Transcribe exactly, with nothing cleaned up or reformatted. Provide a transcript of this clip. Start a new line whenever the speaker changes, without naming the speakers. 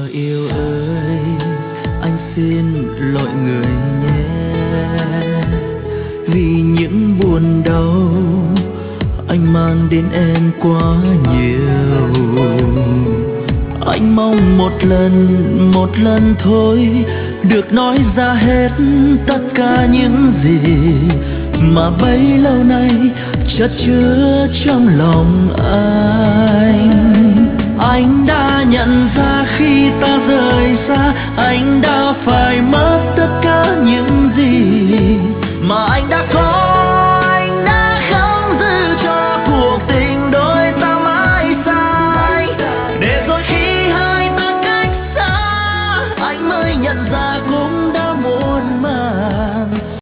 yêu ơi, anh xin lỗi người nhé, vì những buồn đau anh mang đến em quá nhiều. Anh mong một lần, một lần thôi được nói ra hết tất cả những gì mà bấy lâu nay chất chứa trong lòng anh. Anh đã nhận ra khi ta rời xa, anh đã phải mất tất cả những gì mà anh đã có